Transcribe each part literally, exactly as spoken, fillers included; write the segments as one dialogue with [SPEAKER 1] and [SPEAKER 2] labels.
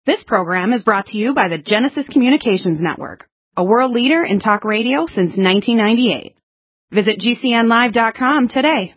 [SPEAKER 1] This program is brought to you by the Genesis Communications Network, a world leader in talk radio since nineteen ninety-eight. Visit G C N live dot com today.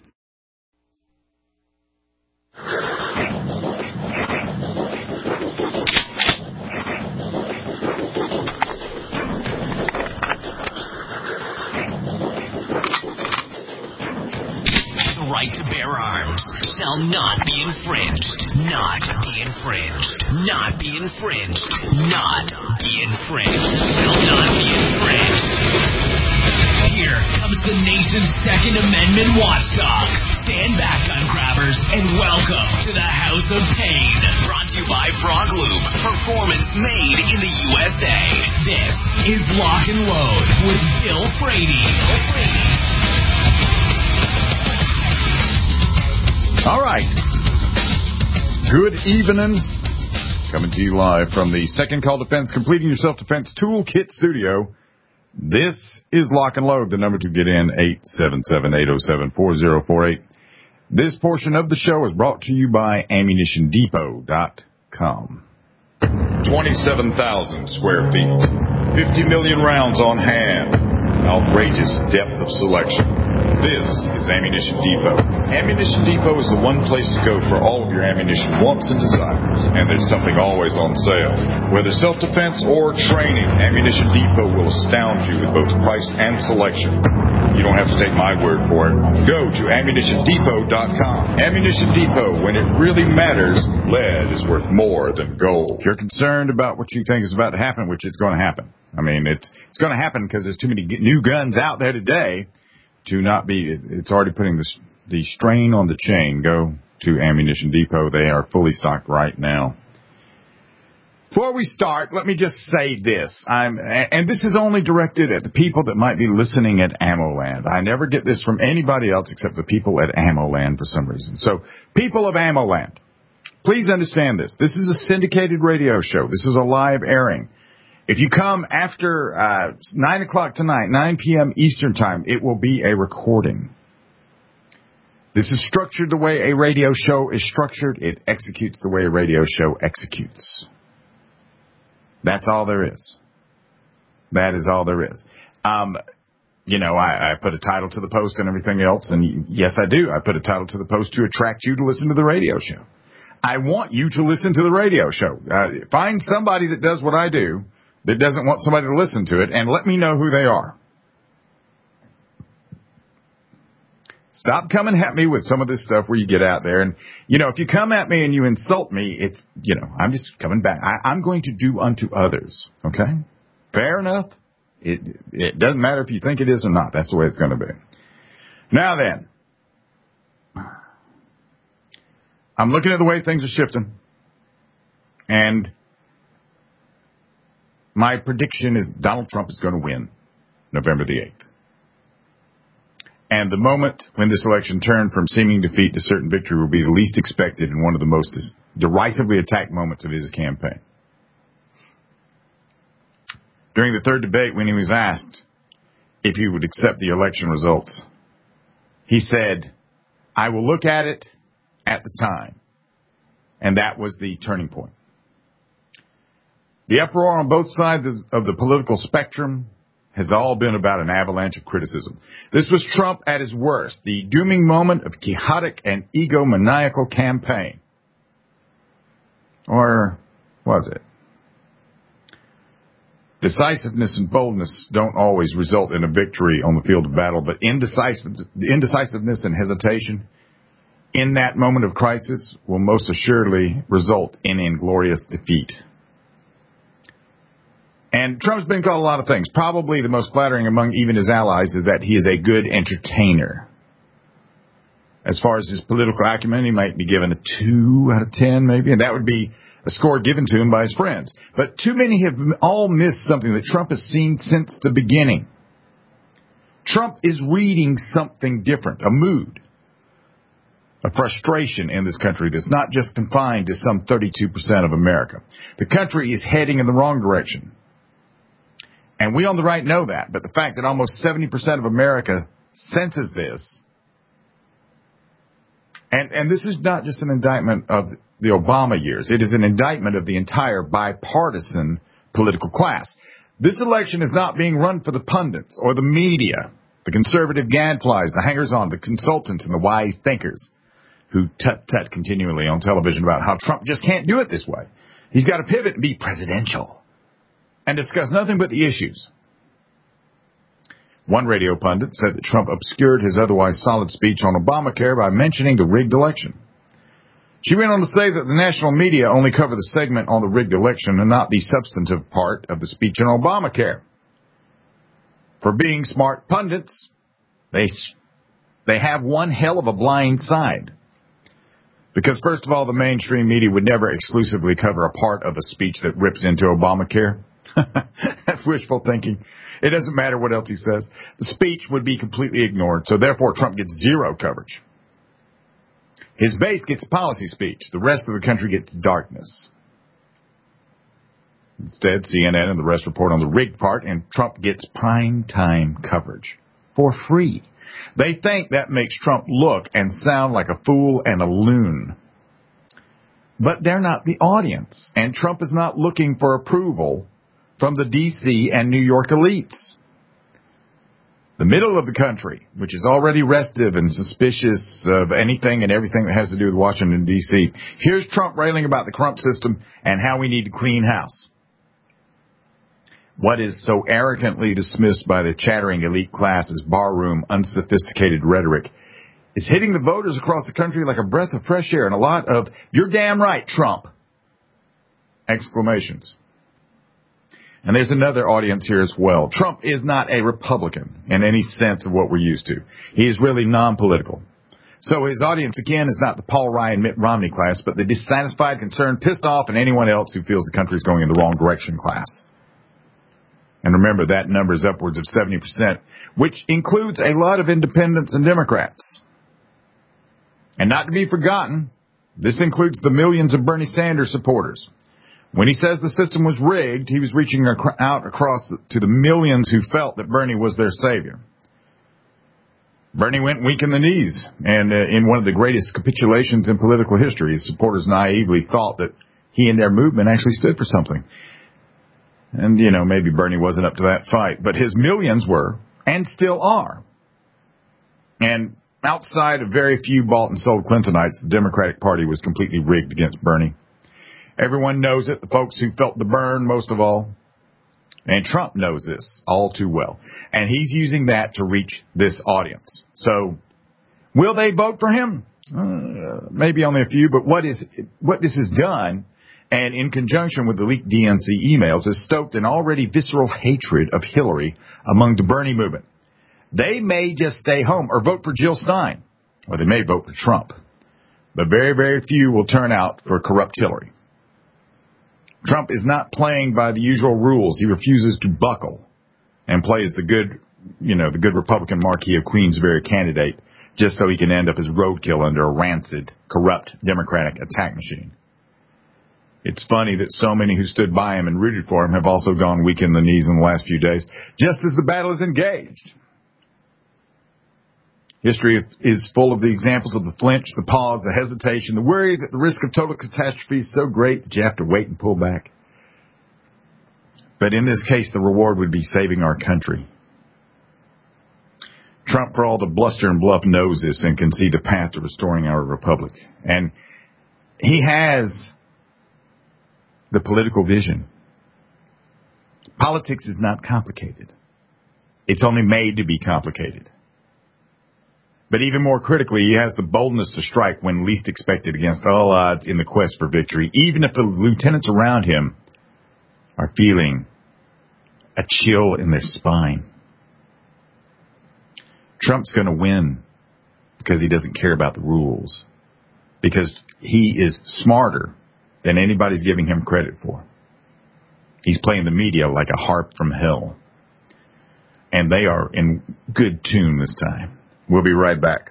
[SPEAKER 2] The right to bear arms shall not be infringed. Not be infringed. Not be infringed. Not be infringed. Shall not be infringed. Here comes the nation's Second Amendment watchdog. Stand back, gun grabbers, and welcome to the House of Pain. Brought to you by Frog Lube. Performance made in the U S A. This is Lock and Load with Bill Frady. Bill Frady.
[SPEAKER 3] All right. Good evening. Coming to you live from the Second Call Defense Completing Your Self-Defense Toolkit Studio. This is Lock and Load. The number to get in, eight seven seven, eight oh seven, four oh four eight. This portion of the show is brought to you by ammunition depot dot com. twenty-seven thousand square feet. fifty million rounds on hand. Outrageous depth of selection. This is Ammunition Depot. Ammunition Depot is the one place to go for all of your ammunition wants and desires. And there's something always on sale. Whether self-defense or training, Ammunition Depot will astound you with both price and selection. You don't have to take my word for it. Go to ammunition depot dot com. Ammunition Depot, when it really matters, lead is worth more than gold. If you're concerned about what you think is about to happen, which it's going to happen. I mean, it's it's going to happen because there's too many new guns out there today to not be, it's already putting the, the strain on the chain. Go to Ammunition Depot. They are fully stocked right now. Before we start, let me just say this. I'm, and this is only directed at the people that might be listening at AmmoLand. I never get this from anybody else except the people at AmmoLand for some reason. So, people of AmmoLand, please understand this. This is a syndicated radio show. This is a live airing. If you come after uh, nine o'clock tonight, nine p.m. Eastern Time, it will be a recording. This is structured the way a radio show is structured. It executes the way a radio show executes. That's all there is. That is all there is. Um, you know, I, I put a title to the post and everything else, and yes, I do. I put a title to the post to attract you to listen to the radio show. I want you to listen to the radio show. Uh, find somebody that does what I do, that doesn't want somebody to listen to it, and let me know who they are. Stop coming at me with some of this stuff where you get out there. And, you know, if you come at me and you insult me, it's, you know, I'm just coming back. I, I'm going to do unto others, okay? Fair enough? It, it doesn't matter if you think it is or not. That's the way it's going to be. Now then, I'm looking at the way things are shifting, and my prediction is Donald Trump is going to win November the eighth. And the moment when this election turned from seeming defeat to certain victory will be the least expected and one of the most derisively attacked moments of his campaign. During the third debate, when he was asked if he would accept the election results, he said, "I will look at it at the time." And that was the turning point. The uproar on both sides of the political spectrum has all been about an avalanche of criticism. This was Trump at his worst, the dooming moment of quixotic and egomaniacal campaign. Or was it? Decisiveness and boldness don't always result in a victory on the field of battle, but indecisive, indecisiveness and hesitation in that moment of crisis will most assuredly result in inglorious defeat. And Trump's been called a lot of things. Probably the most flattering among even his allies is that he is a good entertainer. As far as his political acumen, he might be given a two out of ten, maybe, and that would be a score given to him by his friends. But too many have all missed something that Trump has seen since the beginning. Trump is reading something different, a mood, a frustration in this country that's not just confined to some thirty-two percent of America. The country is heading in the wrong direction. And we on the right know that, but the fact that almost seventy percent of America senses this, and, and this is not just an indictment of the Obama years. It is an indictment of the entire bipartisan political class. This election is not being run for the pundits or the media, the conservative gadflies, the hangers-on, the consultants, and the wise thinkers who tut-tut continually on television about how Trump just can't do it this way. He's got to pivot and be presidential and discuss nothing but the issues. One radio pundit said that Trump obscured his otherwise solid speech on Obamacare by mentioning the rigged election. She went on to say that the national media only cover the segment on the rigged election and not the substantive part of the speech on Obamacare. For being smart pundits, they they have one hell of a blind side. Because, first of all, the mainstream media would never exclusively cover a part of a speech that rips into Obamacare. That's wishful thinking. It doesn't matter what else he says. The speech would be completely ignored, so therefore Trump gets zero coverage. His base gets policy speech. The rest of the country gets darkness. Instead, C N N and the rest report on the rigged part, and Trump gets prime time coverage for free. They think that makes Trump look and sound like a fool and a loon. But they're not the audience, and Trump is not looking for approval from the D C and New York elites. The middle of the country, which is already restive and suspicious of anything and everything that has to do with Washington, D C, here's Trump railing about the Crump system and how we need to clean house. What is so arrogantly dismissed by the chattering elite class as barroom, unsophisticated rhetoric is hitting the voters across the country like a breath of fresh air and a lot of, "You're damn right, Trump!" exclamations. And there's another audience here as well. Trump is not a Republican in any sense of what we're used to. He is really non-political. So his audience, again, is not the Paul Ryan, Mitt Romney class, but the dissatisfied, concerned, pissed off, and anyone else who feels the country is going in the wrong direction class. And remember, that number is upwards of seventy percent, which includes a lot of independents and Democrats. And not to be forgotten, this includes the millions of Bernie Sanders supporters. When he says the system was rigged, he was reaching out across to the millions who felt that Bernie was their savior. Bernie went weak in the knees, and uh, in one of the greatest capitulations in political history, his supporters naively thought that he and their movement actually stood for something. And, you know, maybe Bernie wasn't up to that fight, but his millions were, and still are. And outside of very few bought and sold Clintonites, the Democratic Party was completely rigged against Bernie. Everyone knows it, the folks who felt the burn most of all. And Trump knows this all too well. And he's using that to reach this audience. So, will they vote for him? Uh, maybe only a few, but what is what this has done, and in conjunction with the leaked D N C emails, has stoked an already visceral hatred of Hillary among the Bernie movement. They may just stay home or vote for Jill Stein, or they may vote for Trump. But very, very few will turn out for corrupt Hillary. Trump is not playing by the usual rules. He refuses to buckle and plays the good, you know, the good Republican Marquis of Queensberry candidate just so he can end up as roadkill under a rancid, corrupt Democratic attack machine. It's funny that so many who stood by him and rooted for him have also gone weak in the knees in the last few days, just as the battle is engaged. History is full of the examples of the flinch, the pause, the hesitation, the worry that the risk of total catastrophe is so great that you have to wait and pull back. But in this case, the reward would be saving our country. Trump, for all the bluster and bluff, knows this and can see the path to restoring our republic. And he has the political vision. Politics is not complicated. It's only made to be complicated. But even more critically, he has the boldness to strike when least expected against all odds in the quest for victory, even if the lieutenants around him are feeling a chill in their spine. Trump's going to win because he doesn't care about the rules, because he is smarter than anybody's giving him credit for. He's playing the media like a harp from hell, and they are in good tune this time. We'll be right back.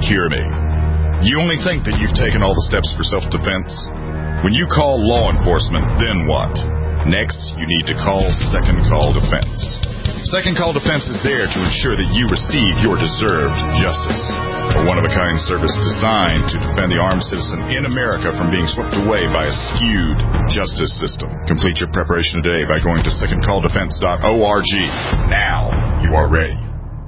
[SPEAKER 3] Hear me. You only think that you've taken all the steps for self-defense? When you call law enforcement, then what? Next, you need to call Second Call Defense. Second Call Defense is there to ensure that you receive your deserved justice. A one-of-a-kind service designed to defend the armed citizen in America from being swept away by a skewed justice system. Complete your preparation today by going to second call defense dot org. Now you are ready.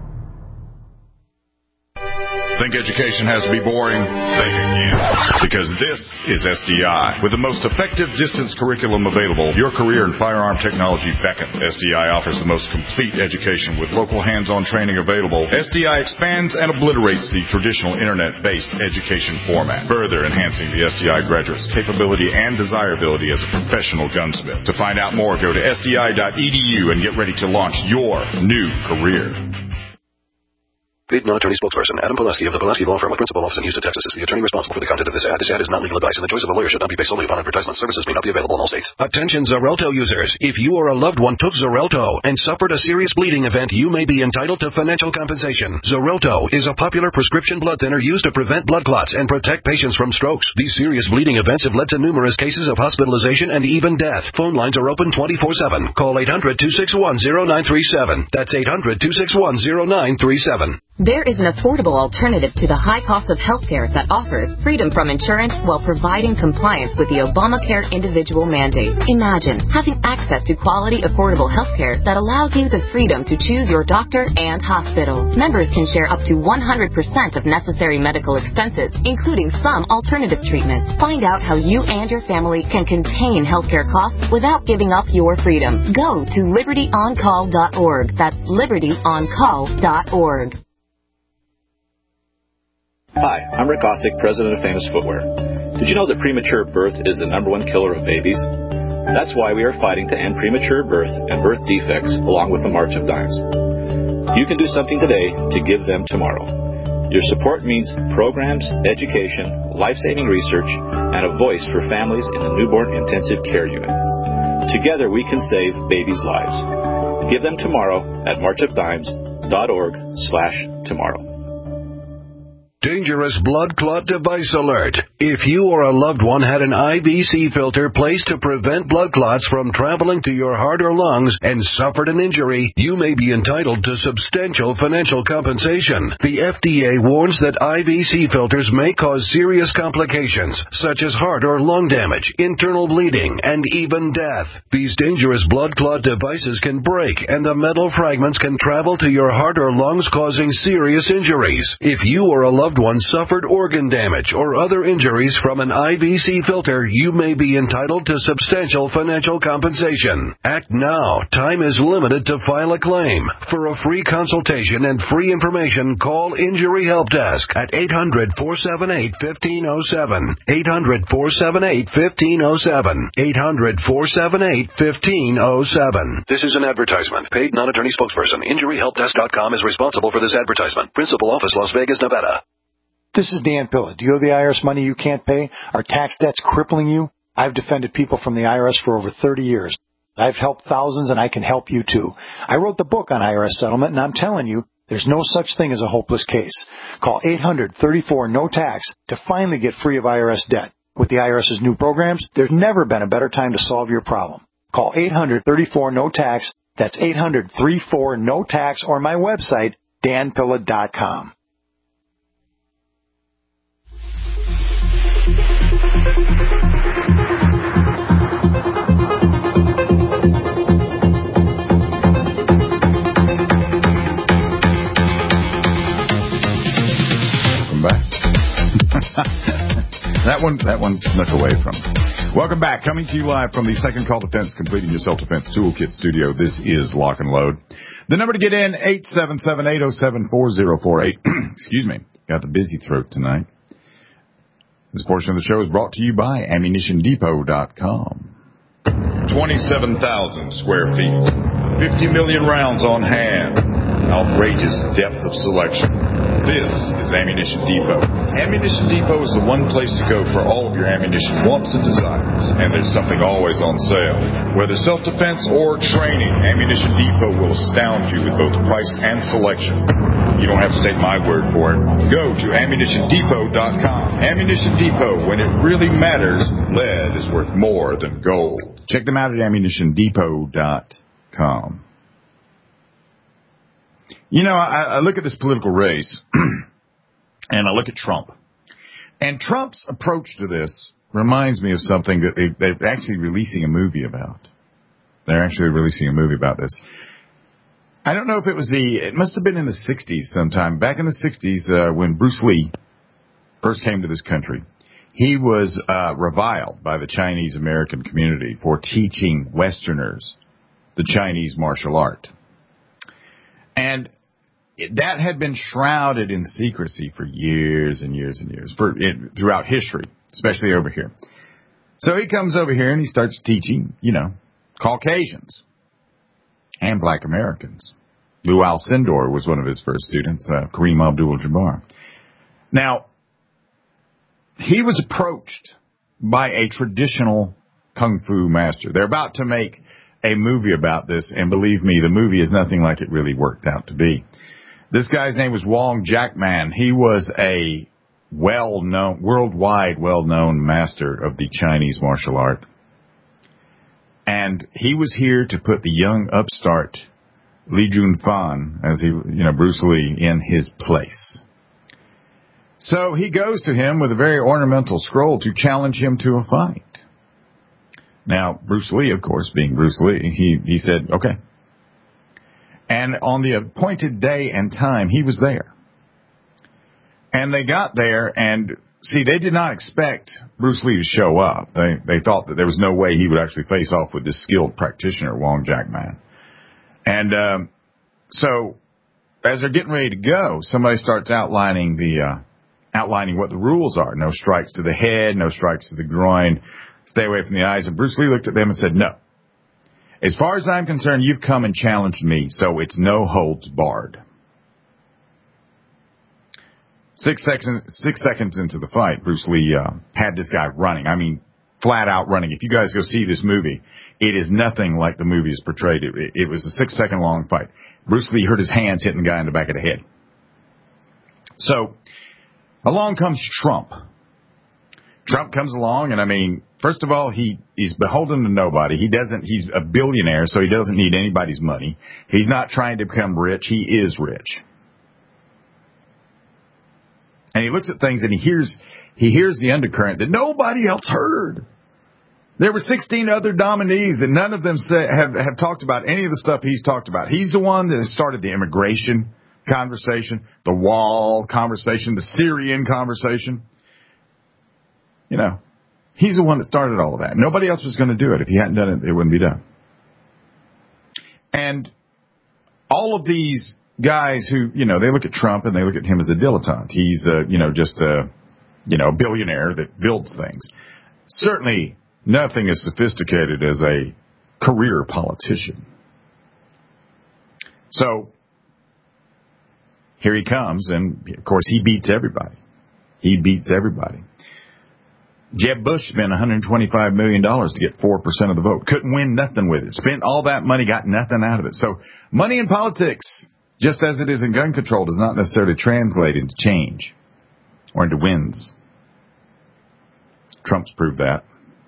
[SPEAKER 3] Think education has to be boring? Think again. Because this is S D I. With the most effective distance curriculum available, your career in firearm technology beckons. S D I offers the most complete education with local hands-on training available. S D I expands and obliterates the traditional internet-based education format, further enhancing the S D I graduate's capability and desirability as a professional gunsmith. To find out more, go to S D I dot E D U and get ready to launch your new career.
[SPEAKER 4] Paid non-attorney spokesperson Adam Pulaski of the Pulaski Law Firm with principal office in Houston, Texas is the attorney responsible for the content of this ad. This ad is not legal advice, and the choice of a lawyer should not be based solely upon advertisement. Services may not be available in all states. Attention Xarelto users. If you or a loved one took Xarelto and suffered a serious bleeding event, you may be entitled to financial compensation. Xarelto is a popular prescription blood thinner used to prevent blood clots and protect patients from strokes. These serious bleeding events have led to numerous cases of hospitalization and even death. Phone lines are open twenty-four seven. Call eight hundred, two six one, zero nine three seven. That's eight hundred, two six one, zero nine three seven.
[SPEAKER 5] There is an affordable alternative to the high cost of health care that offers freedom from insurance while providing compliance with the Obamacare individual mandate. Imagine having access to quality, affordable health care that allows you the freedom to choose your doctor and hospital. Members can share up to one hundred percent of necessary medical expenses, including some alternative treatments. Find out how you and your family can contain healthcare costs without giving up your freedom. Go to liberty on call dot org. That's liberty on call dot org.
[SPEAKER 6] Hi, I'm Rick Ossick, president of Famous Footwear. Did you know that premature birth is the number one killer of babies? That's why we are fighting to end premature birth and birth defects along with the March of Dimes. You can do something today to give them tomorrow. Your support means programs, education, life-saving research, and a voice for families in the newborn intensive care unit. Together we can save babies' lives. Give them tomorrow at march of dimes dot org slash tomorrow.
[SPEAKER 4] Dangerous blood clot device alert. If you or a loved one had an I V C filter placed to prevent blood clots from traveling to your heart or lungs and suffered an injury, you may be entitled to substantial financial compensation. The F D A warns that I V C filters may cause serious complications, such as heart or lung damage, internal bleeding, and even death. These dangerous blood clot devices can break, and the metal fragments can travel to your heart or lungs, causing serious injuries. If you or a loved one suffered organ damage or other injuries from an I V C filter, you may be entitled to substantial financial compensation. Act now. Time is limited to file a claim. For a free consultation and free information, call Injury Help Desk at eight hundred, four seven eight, one five zero seven. eight hundred, four seven eight, one five zero seven. eight hundred, four seven eight, one five zero seven. This is an advertisement. Paid non-attorney spokesperson. Injury Help Desk dot com is responsible for this advertisement. Principal office, Las Vegas, Nevada.
[SPEAKER 7] This is Dan Pilla. Do you owe the I R S money you can't pay? Are tax debts crippling you? I've defended people from the I R S for over thirty years. I've helped thousands, and I can help you too. I wrote the book on I R S settlement, and I'm telling you, there's no such thing as a hopeless case. Call eight hundred, thirty-four, no tax to finally get free of I R S debt. With the IRS's new programs, there's never been a better time to solve your problem. Call eight hundred, thirty-four, no tax. That's eight hundred, thirty-four, no tax, or my website, dan pilla dot com.
[SPEAKER 3] That one, that one snuck away from me. Welcome back. Coming to you live from the Second Call Defense, completing your self-defense toolkit studio. This is Lock and Load. The number to get in, eight seven seven, eight oh seven, four oh four eight. Excuse me. Got the busy throat tonight. This portion of the show is brought to you by ammunition depot dot com. twenty-seven thousand square feet. fifty million rounds on hand. Outrageous depth of selection. This is Ammunition Depot. Ammunition Depot is the one place to go for all of your ammunition wants and desires, and there's something always on sale. Whether self-defense or training, Ammunition Depot will astound you with both price and selection. You don't have to take my word for it. Go to ammunition depot dot com. Ammunition Depot, when it really matters, lead is worth more than gold. Check them out at ammunition depot dot com. You know, I, I look at this political race, and I look at Trump. And Trump's approach to this reminds me of something that they, they're actually releasing a movie about. They're actually releasing a movie about this. I don't know if it was the, it must have been in the sixties sometime. Back in the sixties, uh, when Bruce Lee first came to this country, he was uh, reviled by the Chinese American community for teaching Westerners the Chinese martial art. And that had been shrouded in secrecy for years and years and years, for it, throughout history, especially over here. So he comes over here and he starts teaching, you know, Caucasians and Black Americans. Lou Alcindor was one of his first students, uh, Kareem Abdul-Jabbar. Now, he was approached by a traditional kung fu master. They're about to make a movie about this, and believe me, the movie is nothing like it really worked out to be. This guy's name was Wong Jackman. He was a well-known, worldwide well-known master of the Chinese martial art. And he was here to put the young upstart Li Junfan, as he, you know, Bruce Lee, in his place. So he goes to him with a very ornamental scroll to challenge him to a fight. Now, Bruce Lee, of course, being Bruce Lee, he, he said, okay. And on the appointed day and time, he was there. And they got there, and see, they did not expect Bruce Lee to show up. They they thought that there was no way he would actually face off with this skilled practitioner, Wong Jackman. And um, so, as they're getting ready to go, somebody starts outlining the uh, outlining what the rules are. No strikes to the head, no strikes to the groin. Stay away from the eyes. And Bruce Lee looked at them and said, no. As far as I'm concerned, you've come and challenged me, so it's no holds barred. Six seconds, six seconds into the fight, Bruce Lee uh, had this guy running. I mean, flat out running. If you guys go see this movie, it is nothing like the movie is portrayed. It, it, it was a six-second long fight. Bruce Lee hurt his hands hitting the guy in the back of the head. So, along comes Trump. Trump comes along, and I mean, first of all, he, he's beholden to nobody. He doesn't, he's a billionaire, so he doesn't need anybody's money. He's not trying to become rich. He is rich. And he looks at things and he hears, he hears the undercurrent that nobody else heard. There were sixteen other nominees, and none of them say, have, have talked about any of the stuff he's talked about. He's the one that started the immigration conversation, the wall conversation, the Syrian conversation. You know, he's the one that started all of that. Nobody else was going to do it. If he hadn't done it, it wouldn't be done. And all of these guys who, you know, they look at Trump and they look at him as a dilettante. He's, uh, you know, just a, you know, a billionaire that builds things. Certainly nothing as sophisticated as a career politician. So here he comes, and of course he beats everybody. He beats everybody. Jeb Bush spent one hundred twenty-five million dollars to get four percent of the vote. Couldn't win nothing with it. Spent all that money, got nothing out of it. So money in politics, just as it is in gun control, does not necessarily translate into change or into wins. Trump's proved that.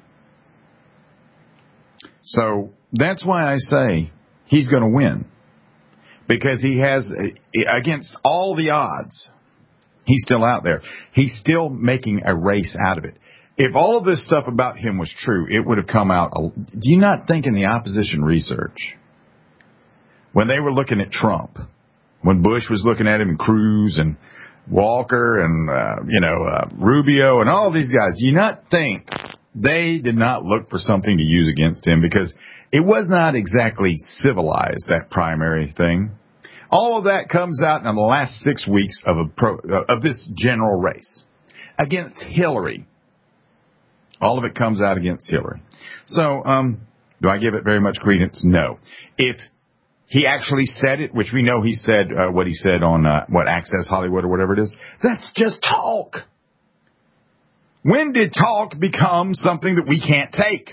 [SPEAKER 3] So that's why I say he's going to win. Because he has, against all the odds, he's still out there. He's still making a race out of it. If all of this stuff about him was true, it would have come out. Do you not think in the opposition research, when they were looking at Trump, when Bush was looking at him, and Cruz and Walker and, uh, you know, uh, Rubio and all these guys, do you not think they did not look for something to use against him? Because it was not exactly civilized, that primary thing. All of that comes out in the last six weeks of a pro, uh, of this general race against Hillary. All of it comes out against Hillary. So, um, do I give it very much credence? No. If he actually said it, which we know he said uh, what he said on, uh, what, Access Hollywood or whatever it is, that's just talk. When did talk become something that we can't take?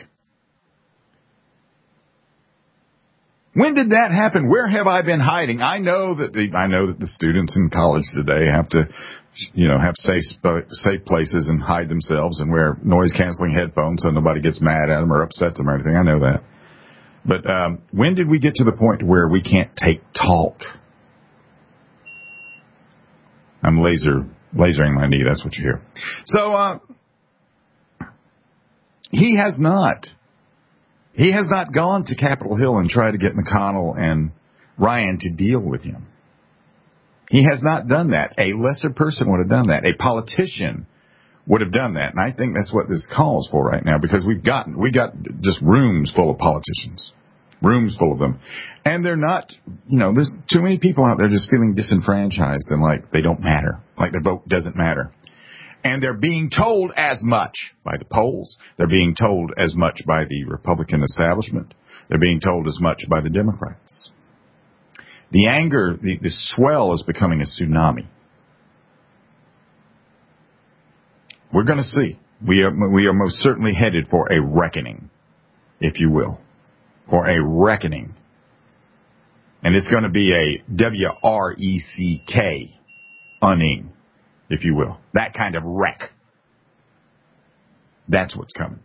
[SPEAKER 3] When did that happen? Where have I been hiding? I know that the, I know that the students in college today have to, you know, have safe safe places and hide themselves and wear noise canceling headphones so nobody gets mad at them or upsets them or anything. I know that. But um, when did we get to the point where we can't take talk? I'm laser lasering my knee. That's what you hear. So uh, he has not. He has not gone to Capitol Hill and tried to get McConnell and Ryan to deal with him. He has not done that. A lesser person would have done that. A politician would have done that. And I think that's what this calls for right now, because we've gotten, we got just rooms full of politicians. Rooms full of them. And they're not, you know, there's too many people out there just feeling disenfranchised and like they don't matter, like their vote doesn't matter. And they're being told as much by the polls. They're being told as much by the Republican establishment. They're being told as much by the Democrats. The anger, the, the swell is becoming a tsunami. We're going to see. We are, we are most certainly headed for a reckoning, if you will. For a reckoning. And it's going to be a W R E C K, unning, if you will. That kind of wreck. That's what's coming.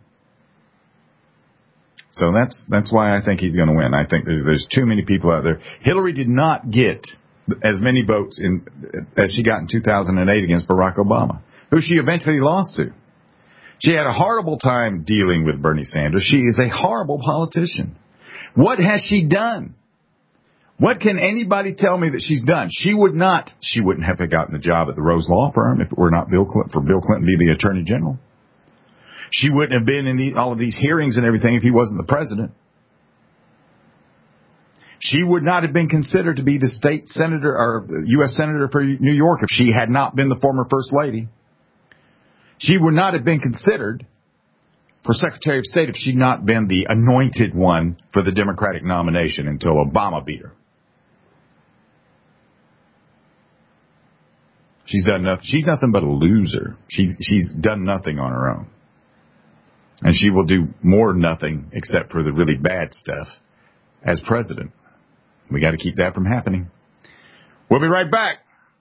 [SPEAKER 3] So that's that's why I think he's going to win. I think there's, there's too many people out there. Hillary did not get as many votes in as she got in two thousand eight against Barack Obama, who she eventually lost to. She had a horrible time dealing with Bernie Sanders. She is a horrible politician. What has she done? What can anybody tell me that she's done? She would not, she wouldn't have gotten the job at the Rose Law Firm if it were not Bill Clinton, for Bill Clinton to be the Attorney General. She wouldn't have been in the, all of these hearings and everything if he wasn't the president. She would not have been considered to be the state senator or U S senator for New York if she had not been the former first lady. She would not have been considered for Secretary of State if she'd not been the anointed one for the Democratic nomination until Obama beat her. She's done nothing. She's nothing but a loser. She's she's done nothing on her own. And she will do more nothing except for the really bad stuff as president. We got to keep that from happening. We'll be right back.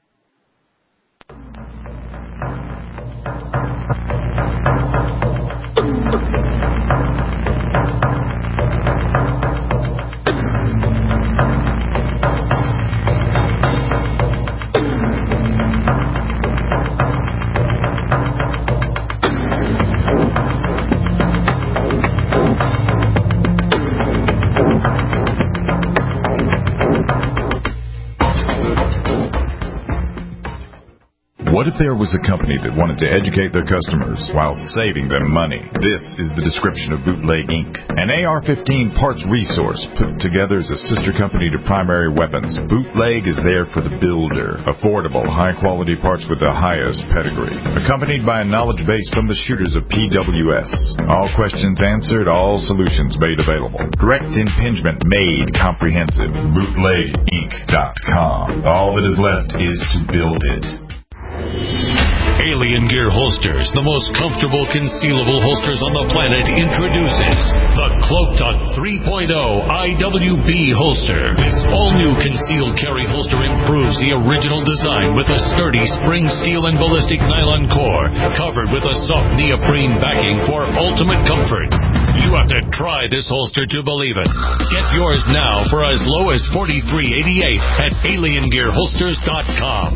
[SPEAKER 3] What if there was a company that wanted to educate their customers while saving them money? This is the description of Bootleg Incorporated. An A R fifteen parts resource put together as a sister company to Primary Weapons. Bootleg is there for the builder. Affordable, high-quality parts with the highest pedigree. Accompanied by a knowledge base from the shooters of P W S. All questions answered, all solutions made available. Direct impingement made comprehensive. Bootleg Inc dot com. All that is left is to build it.
[SPEAKER 8] Alien Gear Holsters, the most comfortable concealable holsters on the planet, introduces the Cloak Talk three point oh I W B holster. This all-new concealed carry holster improves the original design with a sturdy spring steel and ballistic nylon core, covered with a soft neoprene backing for ultimate comfort. You have to try this holster to believe it. Get yours now for as low as forty-three eighty-eight at alien gear holsters dot com.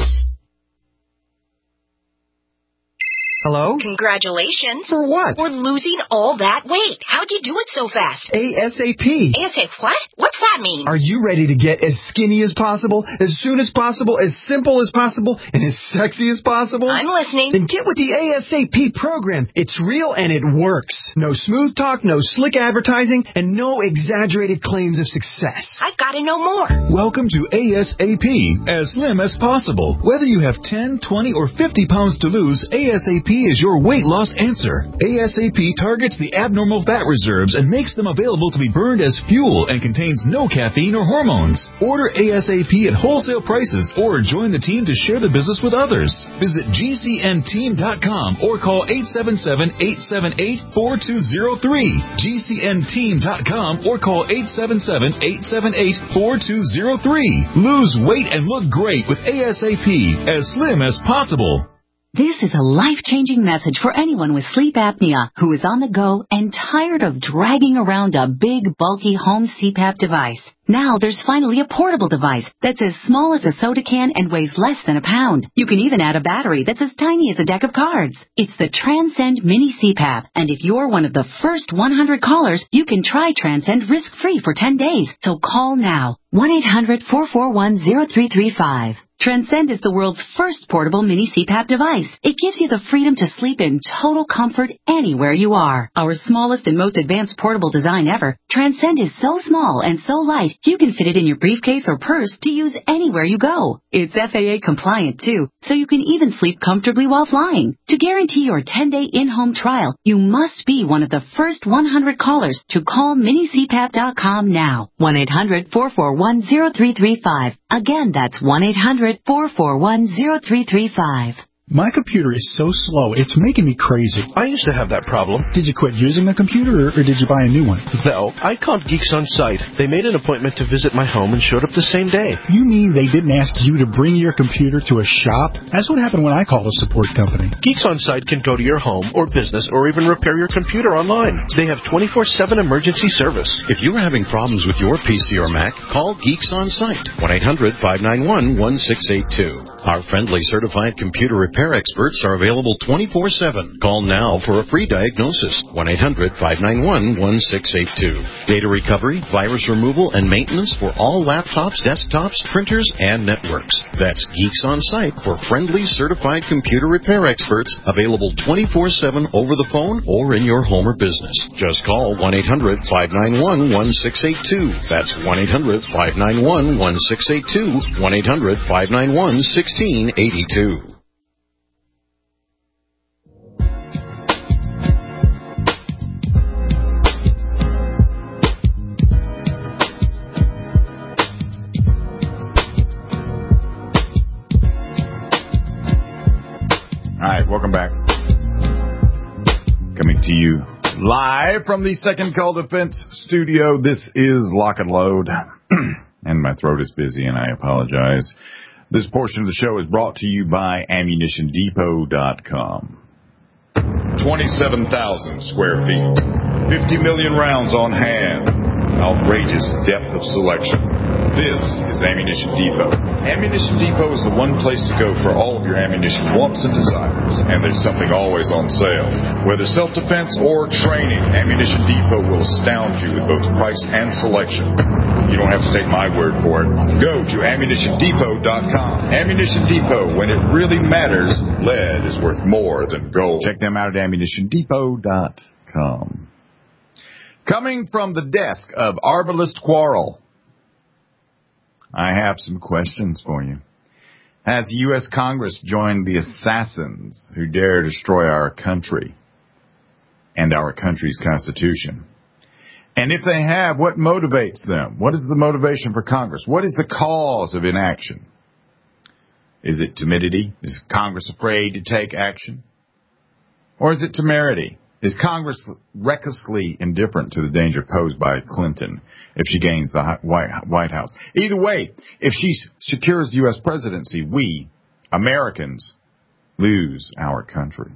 [SPEAKER 9] Hello?
[SPEAKER 10] Congratulations.
[SPEAKER 9] For what?
[SPEAKER 10] For losing all that weight. How'd you do it so fast?
[SPEAKER 9] ASAP.
[SPEAKER 10] ASAP what? What's that mean?
[SPEAKER 9] Are you ready to get as skinny as possible, as soon as possible, as simple as possible, and as sexy as possible?
[SPEAKER 10] I'm listening.
[SPEAKER 9] Then get with the ASAP program. It's real and it works. No smooth talk, no slick advertising, and no exaggerated claims of success.
[SPEAKER 10] I've got to know more.
[SPEAKER 11] Welcome to ASAP, as slim as possible. Whether you have ten, twenty, or fifty pounds to lose, ASAP P is your weight loss answer. A S A P targets the abnormal fat reserves and makes them available to be burned as fuel and contains no caffeine or hormones. Order A S A P at wholesale prices or join the team to share the business with others. Visit G C N team dot com or call eight seven seven, eight seven eight, four two zero three. G C N team dot com or call eight seven seven, eight seven eight, four two zero three. Lose weight and look great with A S A P, as slim as possible.
[SPEAKER 12] This is a life-changing message for anyone with sleep apnea who is on the go and tired of dragging around a big, bulky home C PAP device. Now there's finally a portable device that's as small as a soda can and weighs less than a pound. You can even add a battery that's as tiny as a deck of cards. It's the Transcend Mini C PAP, and if you're one of the first one hundred callers, you can try Transcend risk-free for ten days. So call now. one eight hundred, four four one, zero three three five. Transcend is the world's first portable mini C PAP device. It gives you the freedom to sleep in total comfort anywhere you are. Our smallest and most advanced portable design ever, Transcend is so small and so light, you can fit it in your briefcase or purse to use anywhere you go. It's F A A compliant too, so you can even sleep comfortably while flying. To guarantee your ten-day in-home trial, you must be one of the first one hundred callers to call mini C PAP dot com now. one eight hundred, four four one, zero three three five. Again, that's one eight hundred, four four one, zero three three five.
[SPEAKER 13] My computer is so slow, it's making me crazy.
[SPEAKER 14] I used to have that problem.
[SPEAKER 13] Did you quit using the computer, or, or did you buy a new one?
[SPEAKER 14] No, I called Geeks On Site. They made an appointment to visit my home and showed up the same day.
[SPEAKER 13] You mean they didn't ask you to bring your computer to a shop? That's what happened when I called a support company.
[SPEAKER 14] Geeks On Site can go to your home or business or even repair your computer online. They have twenty-four seven emergency service.
[SPEAKER 15] If you're having problems with your P C or Mac, call Geeks On Site. one eight hundred, five nine one, one six eight two. Our friendly certified computer repair experts are available twenty-four seven. Call now for a free diagnosis. one eight hundred, five nine one, one six eight two. Data recovery, virus removal, and maintenance for all laptops, desktops, printers, and networks. That's Geeks On Site for friendly certified computer repair experts, available twenty-four seven over the phone or in your home or business. Just call one eight hundred, five nine one, one six eight two. That's one eight hundred, five nine one, one six eight two. one eight hundred, five nine one, one six eight two.
[SPEAKER 3] All right, welcome back. Coming to you live from the Second Call Defense studio. This is Lock and Load, and my throat is busy, and I apologize. This portion of the show is brought to you by ammunition depot dot com. twenty-seven thousand square feet, fifty million rounds on hand, outrageous depth of selection. This is Ammunition Depot. Ammunition Depot is the one place to go for all of your ammunition wants and desires, and there's something always on sale. Whether self-defense or training, Ammunition Depot will astound you with both price and selection. You don't have to take my word for it. Go to ammunition depot dot com. Ammunition Depot, when it really matters, lead is worth more than gold. Check them out at ammunition depot dot com. Coming from the desk of Arbalist Quarrel, I have some questions for you. Has the U S Congress joined the assassins who dare destroy our country and our country's Constitution? And if they have, what motivates them? What is the motivation for Congress? What is the cause of inaction? Is it timidity? Is Congress afraid to take action? Or is it temerity? Is Congress recklessly indifferent to the danger posed by Clinton if she gains the White House? Either way, if she secures the U S presidency, we, Americans, lose our country.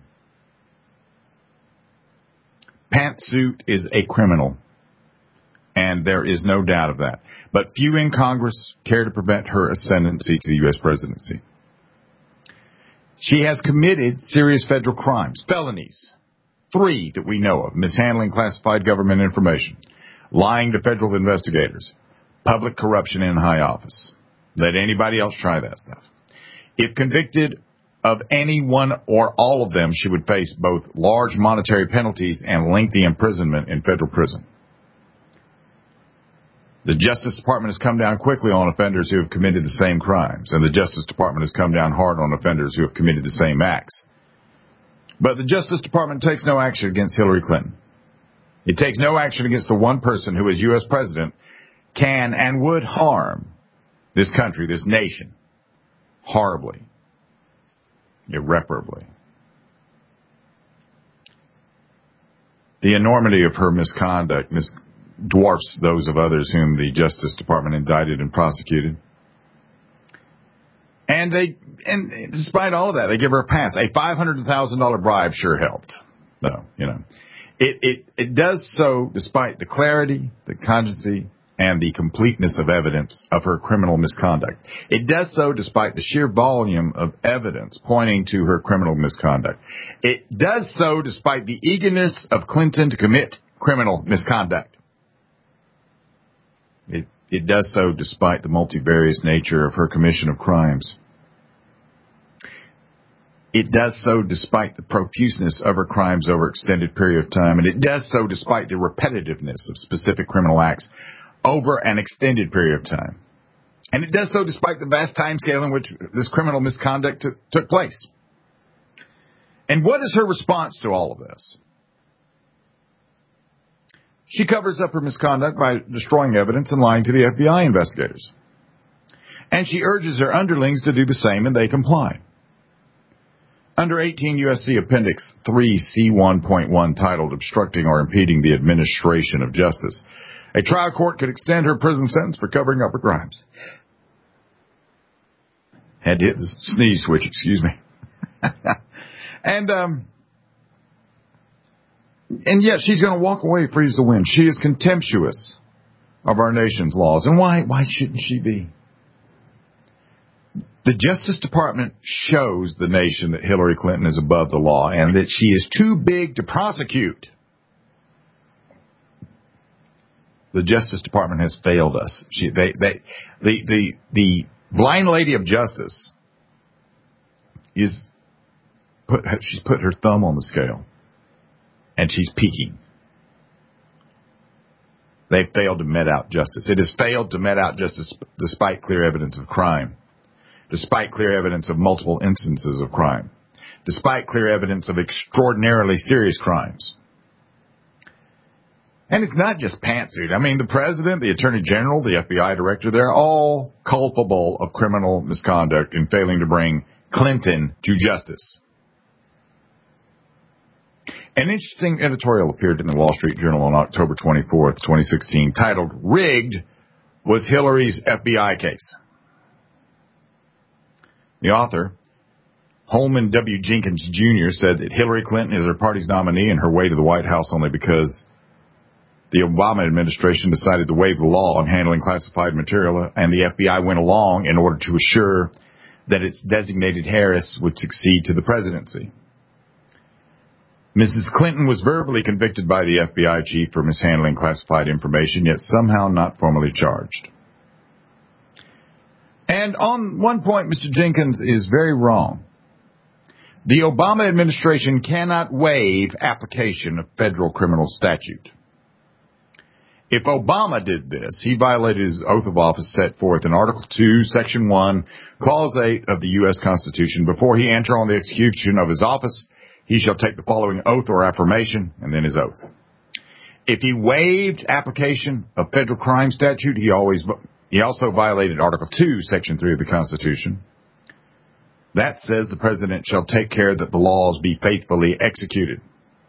[SPEAKER 3] Pantsuit is a criminal, and there is no doubt of that. But few in Congress care to prevent her ascendancy to the U S presidency. She has committed serious federal crimes, felonies. Three that we know of: mishandling classified government information, lying to federal investigators, public corruption in high office. Let anybody else try that stuff. If convicted of any one or all of them, she would face both large monetary penalties and lengthy imprisonment in federal prison. The Justice Department has come down quickly on offenders who have committed the same crimes, and the Justice Department has come down hard on offenders who have committed the same acts. But the Justice Department takes no action against Hillary Clinton. It takes no action against the one person who, as U S president, can and would harm this country, this nation, horribly, irreparably. The enormity of her misconduct mis- dwarfs those of others whom the Justice Department indicted and prosecuted. And they, and despite all of that, they give her a pass. A five hundred thousand dollars bribe sure helped, though, you know. It, it, it does so despite the clarity, the constancy, and the completeness of evidence of her criminal misconduct. It does so despite the sheer volume of evidence pointing to her criminal misconduct. It does so despite the eagerness of Clinton to commit criminal misconduct. It, it does so despite the multivarious nature of her commission of crimes. It does so despite the profuseness of her crimes over an extended period of time. And it does so despite the repetitiveness of specific criminal acts over an extended period of time. And it does so despite the vast time scale in which this criminal misconduct t- took place. And what is her response to all of this? She covers up her misconduct by destroying evidence and lying to the F B I investigators. And she urges her underlings to do the same, and they comply. Under eighteen U S C Appendix three C one point one, titled Obstructing or Impeding the Administration of Justice, a trial court could extend her prison sentence for covering up her crimes. Had to hit the sneeze switch, excuse me. and, um, and yet she's going to walk away free as the wind. She is contemptuous of our nation's laws. And why, why shouldn't she be? The Justice Department shows the nation that Hillary Clinton is above the law and that she is too big to prosecute. The Justice Department has failed us. She, they, they, the, the, the blind lady of justice is put, she's put her thumb on the scale, and she's peaking. They failed to met out justice. It has failed to met out justice despite clear evidence of crime, despite clear evidence of multiple instances of crime, despite clear evidence of extraordinarily serious crimes. And it's not just pantsuit. I mean, the president, the attorney general, the F B I director, they're all culpable of criminal misconduct in failing to bring Clinton to justice. An interesting editorial appeared in the Wall Street Journal on October twenty-fourth, twenty sixteen, titled, "Rigged Was Hillary's F B I Case." The author, Holman W. Jenkins Junior, said that Hillary Clinton is her party's nominee and her way to the White House only because the Obama administration decided to waive the law on handling classified material, and the F B I went along in order to assure that its designated Harris would succeed to the presidency. Missus Clinton was verbally convicted by the F B I chief for mishandling classified information, yet somehow not formally charged. And on one point, Mister Jenkins is very wrong. The Obama administration cannot waive application of federal criminal statute. If Obama did this, he violated his oath of office set forth in Article two, Section one, Clause eight of the U S Constitution. Before he enter on the execution of his office, he shall take the following oath or affirmation, and then his oath. If he waived application of federal crime statute, he always he also violated Article two, Section three of the Constitution. That says the president shall take care that the laws be faithfully executed.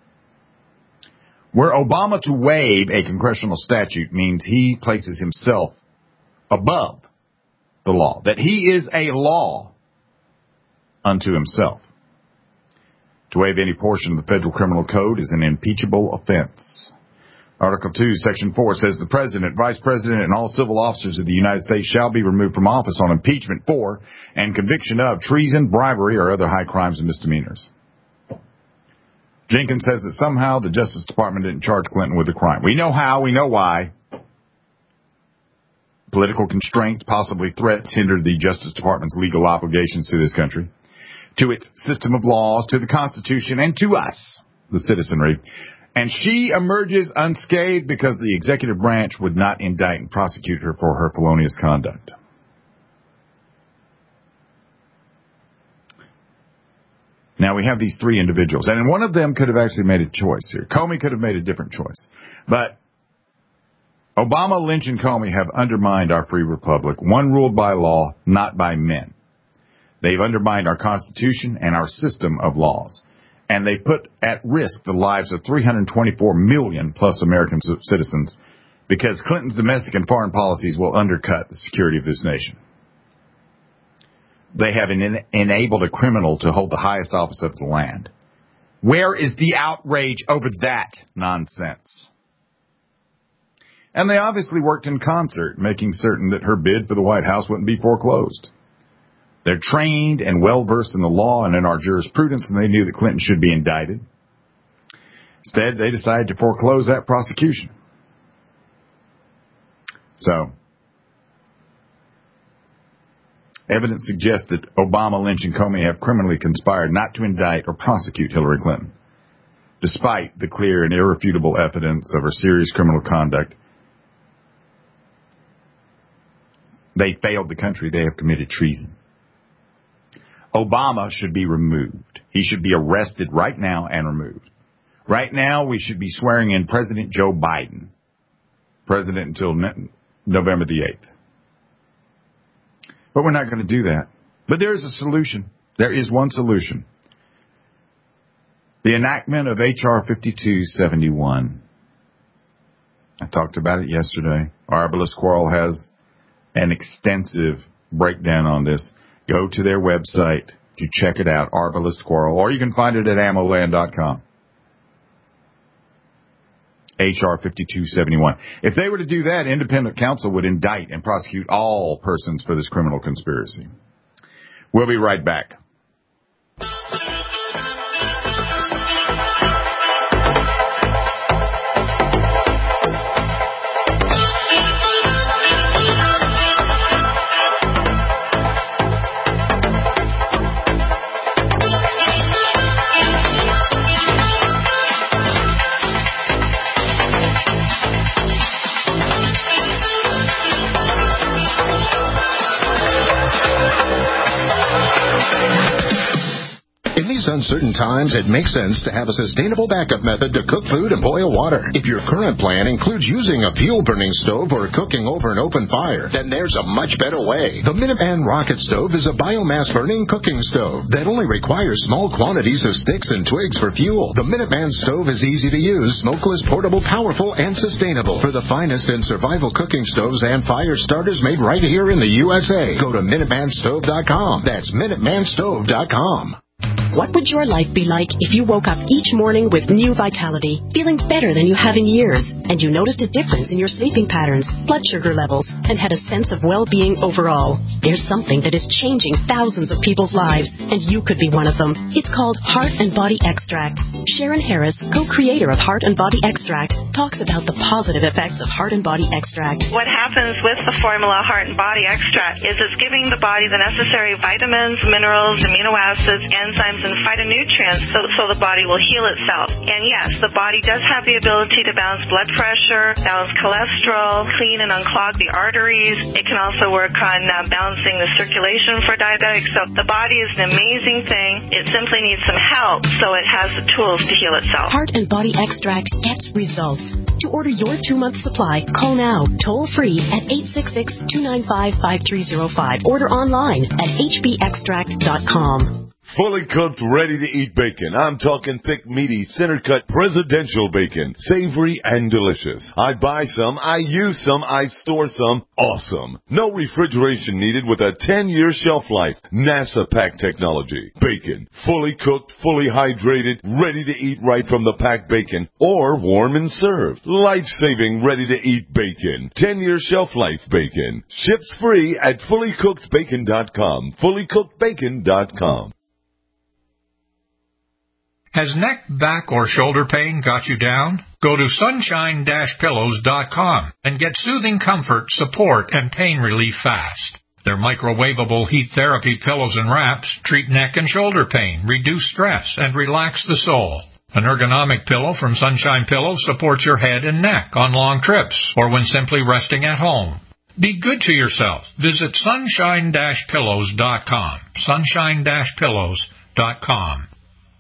[SPEAKER 3] Were Obama to waive a congressional statute means he places himself above the law, that he is a law unto himself. To waive any portion of the Federal Criminal Code is an impeachable offense. Article two, Section four says the President, Vice President, and all civil officers of the United States shall be removed from office on impeachment for and conviction of treason, bribery, or other high crimes and misdemeanors. Jenkins says that somehow the Justice Department didn't charge Clinton with a crime. We know how, we know why. Political constraints, possibly threats, hindered the Justice Department's legal obligations to this country, to its system of laws, to the Constitution, and to us, the citizenry. And she emerges unscathed because the executive branch would not indict and prosecute her for her felonious conduct. Now, we have these three individuals. And one of them could have actually made a choice here. Comey could have made a different choice. But Obama, Lynch, and Comey have undermined our free republic, one ruled by law, not by men. They've undermined our Constitution and our system of laws. And they put at risk the lives of three hundred twenty-four million plus American citizens because Clinton's domestic and foreign policies will undercut the security of this nation. They have en- enabled a criminal to hold the highest office of the land. Where is the outrage over that nonsense? And they obviously worked in concert, making certain that her bid for the White House wouldn't be foreclosed. They're trained and well-versed in the law and in our jurisprudence, and they knew that Clinton should be indicted. Instead, they decided to foreclose that prosecution. So, evidence suggests that Obama, Lynch, and Comey have criminally conspired not to indict or prosecute Hillary Clinton, despite the clear and irrefutable evidence of her serious criminal conduct. They failed the country. They have committed treason. Obama should be removed. He should be arrested right now and removed. Right now, we should be swearing in President Joe Biden, president until November the eighth. But we're not going to do that. But there is a solution. There is one solution. The enactment of H R fifty-two seventy-one. I talked about it yesterday. Arbalest Quarrel has an extensive breakdown on this. Go to their website to check it out, Arbalest Quarrel, or you can find it at ammo land dot com. H R fifty-two seventy-one. If they were to do that, independent counsel would indict and prosecute all persons for this criminal conspiracy. We'll be right back.
[SPEAKER 16] Uncertain times, it makes sense to have a sustainable backup method to cook food and boil water. If your current plan includes using a fuel-burning stove or cooking over an open fire, then there's a much better way. The Minuteman Rocket Stove is a biomass-burning cooking stove that only requires small quantities of sticks and twigs for fuel. The Minuteman Stove is easy to use, smokeless, portable, powerful, and sustainable. For the finest in survival cooking stoves and fire starters made right here in the U S A, go to Minuteman Stove dot com. That's Minuteman Stove dot com.
[SPEAKER 17] What would your life be like if you woke up each morning with new vitality, feeling better than you have in years, and you noticed a difference in your sleeping patterns, blood sugar levels, and had a sense of well-being overall? There's something that is changing thousands of people's lives, and you could be one of them. It's called Heart and Body Extract. Sharon Harris, co-creator of Heart and Body Extract, talks about the positive effects of Heart and Body Extract.
[SPEAKER 18] What happens with the formula Heart and Body Extract is it's giving the body the necessary vitamins, minerals, amino acids, enzymes, and phytonutrients so, so the body will heal itself. And yes, the body does have the ability to balance blood pressure, balance cholesterol, clean and unclog the arteries. It can also work on uh, balancing the circulation for diabetics. So the body is an amazing thing. It simply needs some help so it has the tools to heal itself.
[SPEAKER 17] Heart and Body Extract gets results. To order your two-month supply, call now, toll-free at eight six six, two nine five, five three zero five. Order online at h b extract dot com.
[SPEAKER 19] Fully cooked, ready-to-eat bacon. I'm talking thick, meaty, center-cut presidential bacon. Savory and delicious. I buy some, I use some, I store some. Awesome. No refrigeration needed with a ten-year shelf life. NASA pack technology. Bacon. Fully cooked, fully hydrated, ready to eat right from the packed bacon. Or warm and served. Life-saving, ready-to-eat bacon. ten-year shelf life bacon. Ships free at fully cooked bacon dot com. fully cooked bacon dot com.
[SPEAKER 20] Has neck, back, or shoulder pain got you down? Go to sunshine dash pillows dot com and get soothing comfort, support, and pain relief fast. Their microwavable heat therapy pillows and wraps treat neck and shoulder pain, reduce stress, and relax the soul. An ergonomic pillow from Sunshine Pillows supports your head and neck on long trips or when simply resting at home. Be good to yourself. Visit sunshine dash pillows dot com. sunshine dash pillows dot com.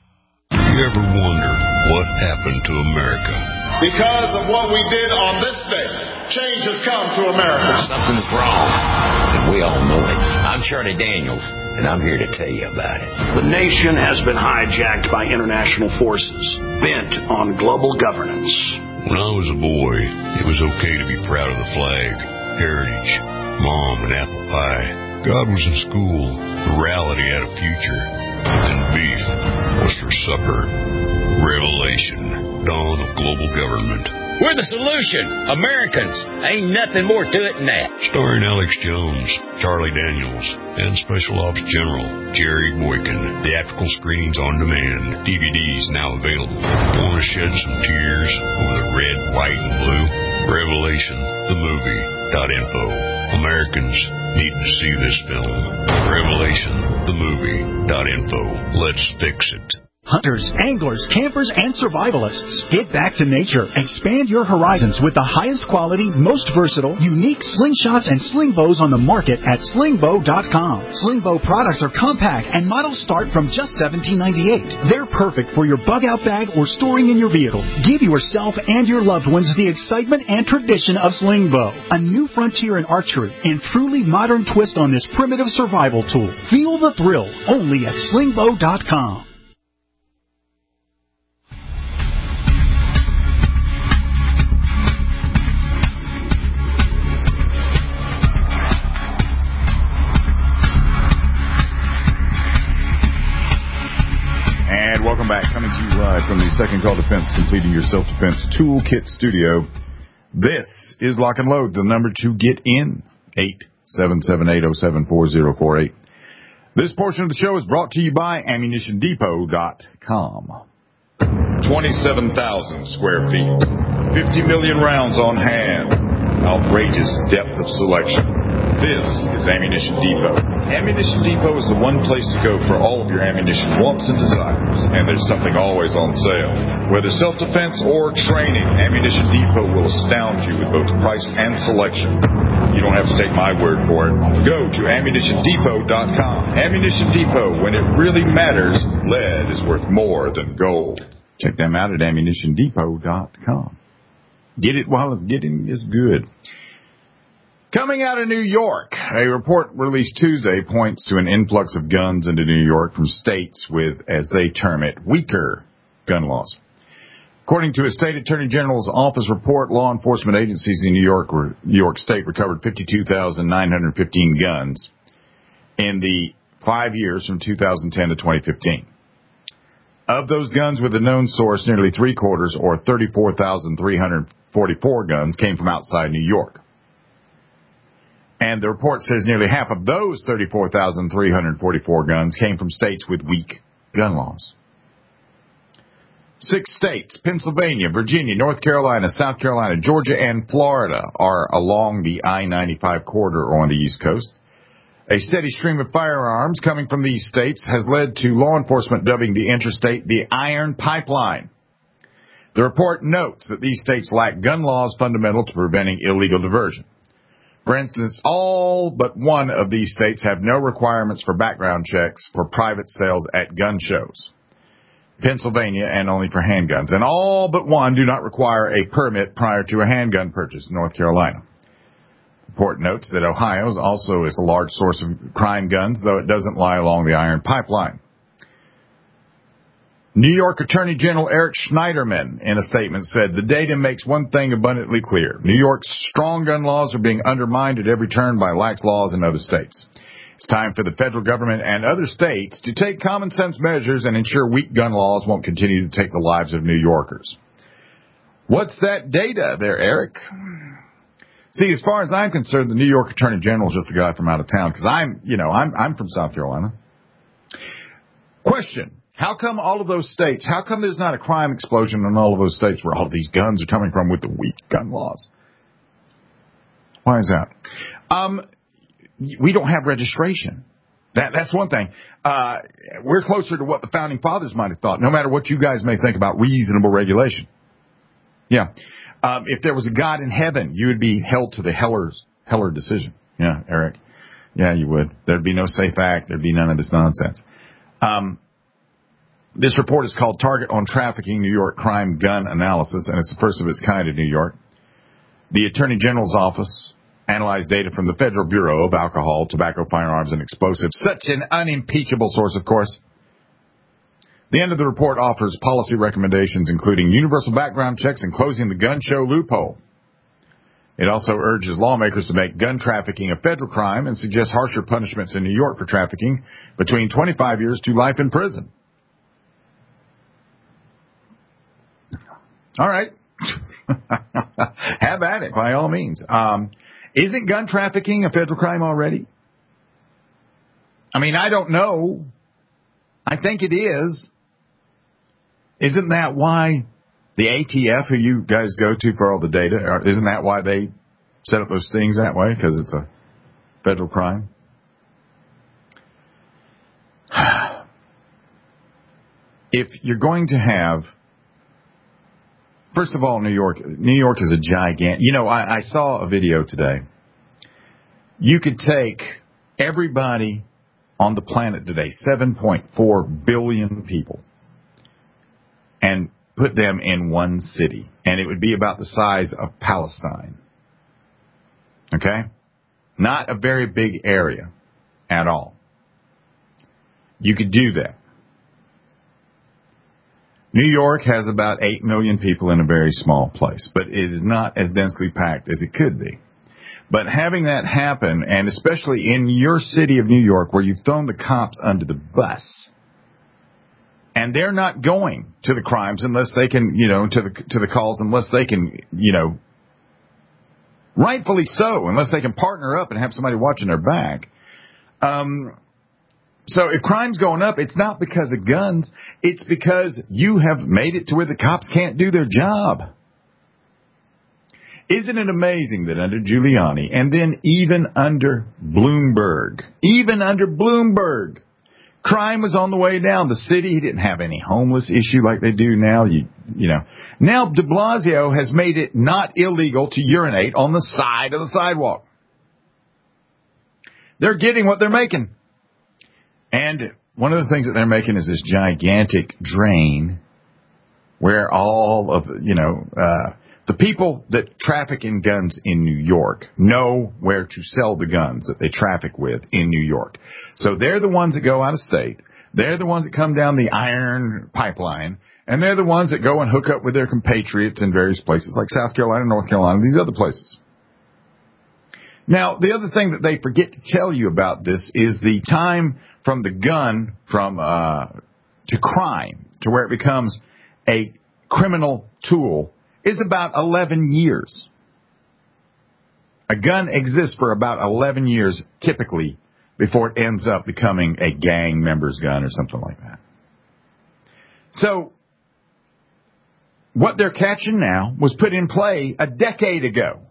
[SPEAKER 8] ever wonder what happened to America?
[SPEAKER 21] Because of what we did on this day, change has come to America.
[SPEAKER 22] Something's wrong, and we all know it. I'm Charlie Daniels, and I'm here to tell you about it.
[SPEAKER 23] The nation has been hijacked by international forces, bent on global governance.
[SPEAKER 8] When I was a boy, it was okay to be proud of the flag, heritage, mom, and apple pie. God was in school, morality had a future, and beef was for supper. Revelation, dawn of global government.
[SPEAKER 22] We're the solution. Americans. Ain't nothing more to it than that.
[SPEAKER 8] Starring Alex Jones, Charlie Daniels, and Special Ops General Jerry Boykin. Theatrical screenings on demand. D V Ds now available. Want to shed some tears over the red, white, and blue? Revelation, the movie, dot info. Americans need to see this film. Revelation, the movie, dot info. Let's fix it.
[SPEAKER 13] Hunters, anglers, campers, and survivalists. Get back to nature. Expand your horizons with the highest quality, most versatile, unique slingshots and sling bows on the market at sling bow dot com. Sling bow products are compact and models start from just seventeen ninety-eight. They're perfect for your bug out bag or storing in your vehicle. Give yourself and your loved ones the excitement and tradition of sling bow. A new frontier in archery and truly modern twist on this primitive survival tool. Feel the thrill only at sling bow dot com.
[SPEAKER 3] And welcome back. Coming to you live from the Second Call Defense, completing your self-defense toolkit studio. This is Lock and Load, the number to get in, eight seven seven eight oh seven four oh four eight. This portion of the show is brought to you by ammunition depot dot com. twenty-seven thousand square feet, fifty million rounds on hand, outrageous depth of selection. This is Ammunition Depot. Ammunition Depot is the one place to go for all of your ammunition wants and desires, and there's something always on sale. Whether self-defense or training, Ammunition Depot will astound you with both price and selection. You don't have to take my word for it. Go to ammunition depot dot com. Ammunition Depot, when it really matters, lead is worth more than gold. Check them out at ammunition depot dot com. Get it while it's getting is good. Coming out of New York, a report released Tuesday points to an influx of guns into New York from states with, as they term it, weaker gun laws. According to a state attorney general's office report, law enforcement agencies in New York, New York State recovered fifty-two thousand nine hundred fifteen guns in the five years from two thousand ten to twenty fifteen. Of those guns with a known source, nearly three quarters, or thirty-four thousand three hundred forty-four guns, came from outside New York. And the report says nearly half of those thirty-four thousand three hundred forty-four guns came from states with weak gun laws. Six states, Pennsylvania, Virginia, North Carolina, South Carolina, Georgia, and Florida, are along the I ninety-five corridor on the East Coast. A steady stream of firearms coming from these states has led to law enforcement dubbing the interstate the Iron Pipeline. The report notes that these states lack gun laws fundamental to preventing illegal diversion. For instance, all but one of these states have no requirements for background checks for private sales at gun shows. Pennsylvania, and only for handguns. And all but one do not require a permit prior to a handgun purchase, North Carolina. The report notes that Ohio also is a large source of crime guns, though it doesn't lie along the Iron Pipeline. New York Attorney General Eric Schneiderman, in a statement, said, "The data makes one thing abundantly clear. New York's strong gun laws are being undermined at every turn by lax laws in other states. It's time for the federal government and other states to take common sense measures and ensure weak gun laws won't continue to take the lives of New Yorkers." What's that data there, Eric? See, as far as I'm concerned, the New York Attorney General is just a guy from out of town, because I'm, you know, I'm, I'm from South Carolina. Question. How come all of those states, how come there's not a crime explosion in all of those states where all of these guns are coming from with the weak gun laws? Why is that? Um, we don't have registration. That, that's one thing. Uh, we're closer to what the founding fathers might have thought, no matter what you guys may think about reasonable regulation. Yeah. Um, if there was a God in heaven, you would be held to the Heller's, Heller decision. Yeah, Eric. Yeah, you would. There'd be no safe act. There'd be none of this nonsense. Um, This report is called Target on Trafficking, New York Crime Gun Analysis, and it's the first of its kind in New York. The Attorney General's office analyzed data from the Federal Bureau of Alcohol, Tobacco, Firearms, and Explosives. Such an unimpeachable source, of course. The end of the report offers policy recommendations, including universal background checks and closing the gun show loophole. It also urges lawmakers to make gun trafficking a federal crime and suggests harsher punishments in New York for trafficking, between twenty-five years to life in prison. All right. Have at it, by all means. Um, isn't gun trafficking a federal crime already? I mean, I don't know. I think it is. Isn't that why the A T F, who you guys go to for all the data, isn't that why they set up those things that way? Because it's a federal crime? If you're going to have... First of all, New York, New York is a gigantic... You know, I, I saw a video today. You could take everybody on the planet today, seven point four billion people, and put them in one city, and it would be about the size of Palestine. Okay? Not a very big area at all. You could do that. New York has about eight million people in a very small place, but it is not as densely packed as it could be. But having that happen, and especially in your city of New York, where you've thrown the cops under the bus, and they're not going to the crimes unless they can, you know, to the to the calls unless they can, you know, rightfully so, unless they can partner up and have somebody watching their back. Um, so if crime's going up, it's not because of guns. It's because you have made it to where the cops can't do their job. Isn't it amazing that under Giuliani, and then even under Bloomberg, even under Bloomberg, crime was on the way down. The city didn't have any homeless issue like they do now. You, you know, now de Blasio has made it not illegal to urinate on the side of the sidewalk. They're getting what they're making. And one of the things that they're making is this gigantic drain where all of, you know, uh, the people that traffic in guns in New York know where to sell the guns that they traffic with in New York. So they're the ones that go out of state. They're the ones that come down the iron pipeline. And they're the ones that go and hook up with their compatriots in various places like South Carolina, North Carolina, these other places. Now, the other thing that they forget to tell you about this is the time from the gun from uh, to crime to where it becomes a criminal tool is about eleven years. A gun exists for about eleven years, typically, before it ends up becoming a gang member's gun or something like that. So, what they're catching now was put in play a decade ago.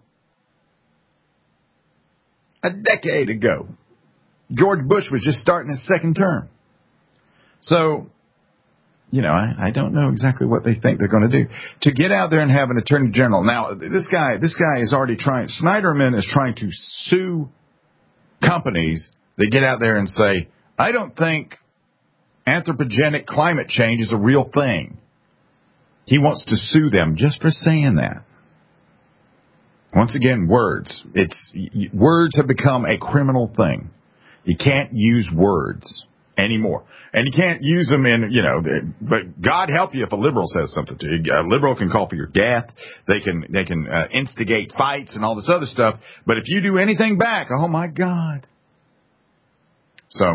[SPEAKER 3] A decade ago. George Bush was just starting his second term. So, you know, I, I don't know exactly what they think they're going to do. To get out there and have an attorney general. Now, this guy, this guy is already trying, Snyderman is trying to sue companies that get out there and say, I don't think anthropogenic climate change is a real thing. He wants to sue them just for saying that. Once again, words. It's words have become a criminal thing. You can't use words anymore. And you can't use them in, you know, but God help you if a liberal says something to you. A liberal can call for your death. They can, they can uh, instigate fights and all this other stuff. But if you do anything back, oh my God. So,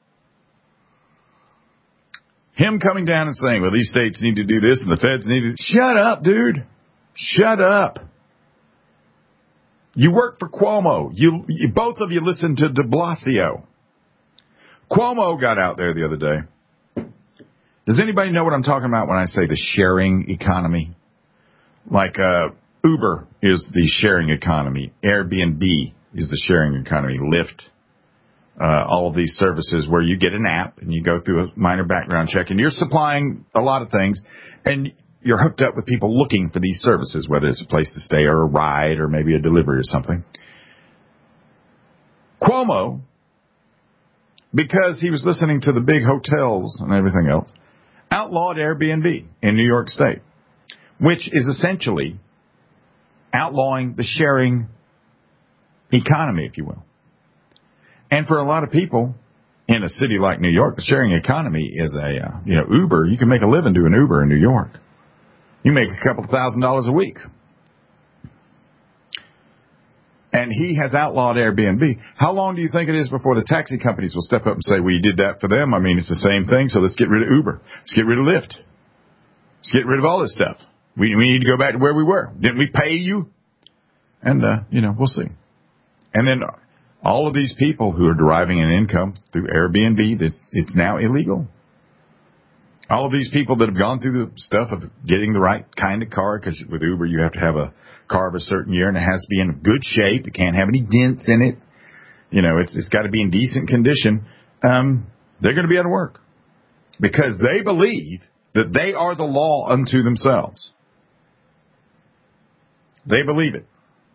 [SPEAKER 3] him coming down and saying, well, these states need to do this and the feds need to, shut up, dude. Shut up. You work for Cuomo. You, you both of you listen to de Blasio. Cuomo got out there the other day. Does anybody know what I'm talking about when I say the sharing economy? Like uh, Uber is the sharing economy. Airbnb is the sharing economy. Lyft. Uh, all of these services where you get an app and you go through a minor background check and you're supplying a lot of things and you're hooked up with people looking for these services, whether it's a place to stay or a ride or maybe a delivery or something. Cuomo, because he was listening to the big hotels and everything else, outlawed Airbnb in New York State, which is essentially outlawing the sharing economy, if you will. And for a lot of people in a city like New York, the sharing economy is a, uh, you know, Uber. You can make a living doing Uber in New York. You make a couple of thousand dollars a week. And he has outlawed Airbnb. How long do you think it is before the taxi companies will step up and say, we did that for them? I mean, it's the same thing, so let's get rid of Uber. Let's get rid of Lyft. Let's get rid of all this stuff. We, we need to go back to where we were. Didn't we pay you? And, uh, you know, we'll see. And then all of these people who are deriving an income through Airbnb, that's, it's now illegal. All of these people that have gone through the stuff of getting the right kind of car, because with Uber you have to have a car of a certain year and it has to be in good shape. It can't have any dents in it. You know, it's it's got to be in decent condition. Um, they're going to be out of work because they believe that they are the law unto themselves. They believe it.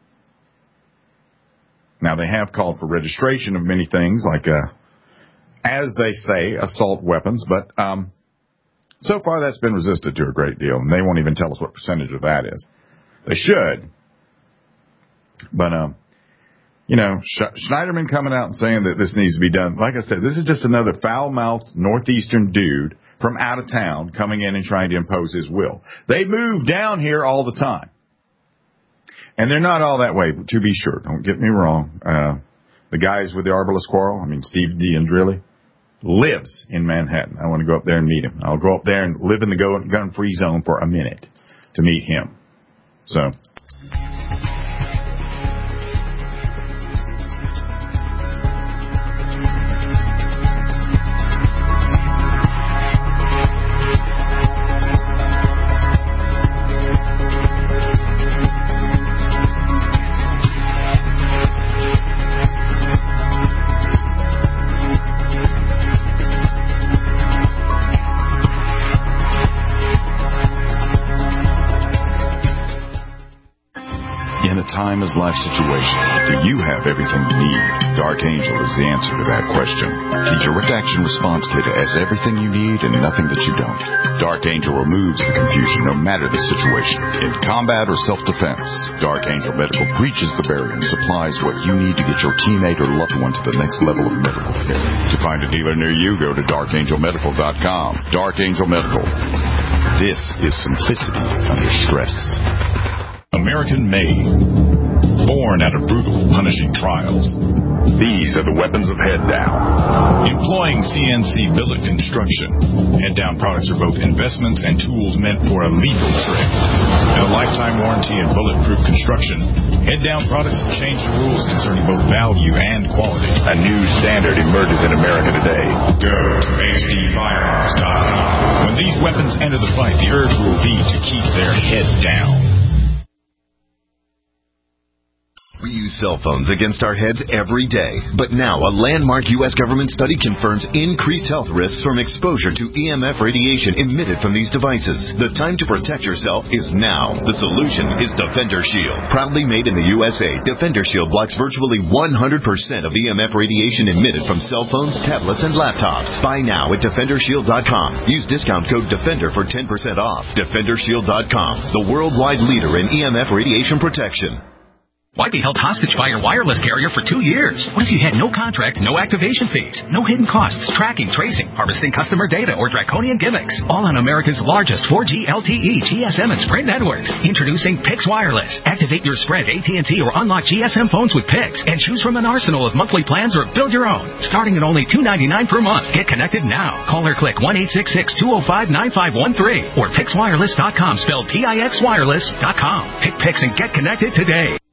[SPEAKER 3] Now, they have called for registration of many things, like, uh, as they say, assault weapons, but um, so far that's been resisted to a great deal, and they won't even tell us what percentage of that is. They should. But, um, you know, Sch- Schneiderman coming out and saying that this needs to be done. Like I said, this is just another foul-mouthed northeastern dude from out of town coming in and trying to impose his will. They move down here all the time. And they're not all that way, to be sure. Don't get me wrong. Uh, the guys with the Arbalest Quarrel, I mean, Steve D'Andrilli, lives in Manhattan. I want to go up there and meet him. I'll go up there and live in the gun-free zone for a minute to meet him. So... time is life situation? Do you have everything you need? Dark Angel is the answer to that question. The Direct Action Response Kit has everything you need and nothing that you don't. Dark Angel removes the confusion no matter the situation. In combat or self-defense, Dark Angel Medical breaches the barrier and supplies what you need to get your teammate or loved one to the next level of medical care. To find a dealer near you, go to dark angel medical dot com. Dark Angel Medical. This is simplicity under stress. American made. Born out of brutal, punishing trials. These are the weapons of Head Down. Employing C N C billet construction, Head Down products are both investments and tools meant for a lethal trip. And a lifetime warranty in bulletproof construction, Head Down products have changed the rules concerning both value and quality. A new standard emerges in America today. Go to H D firearms dot com. When these weapons enter the fight, the urge will be to keep their head down.
[SPEAKER 1] We use cell phones against our heads every day, but now a landmark U S government study confirms increased health risks from exposure to E M F radiation emitted from these devices. The time to protect yourself is now. The solution is Defender Shield. Proudly made in the U S A, Defender Shield blocks virtually one hundred percent of E M F radiation emitted from cell phones, tablets, and laptops. Buy now at defender shield dot com. Use discount code DEFENDER for ten percent off. defender shield dot com, the worldwide leader in E M F radiation protection.
[SPEAKER 2] Why be held hostage by your wireless carrier for two years? What if you had no contract, no activation fees, no hidden costs, tracking, tracing, harvesting customer data, or draconian gimmicks? All on America's largest four G L T E, G S M, and Sprint networks. Introducing Pix Wireless. Activate your Sprint, A T and T, or unlock G S M phones with Pix and choose from an arsenal of monthly plans or build your own. Starting at only two dollars and ninety-nine cents per month. Get connected now. Call or click one eight six six, two oh five, nine five one three or pix wireless dot com, spelled P I X wireless dot com. Pick Pix and get connected today.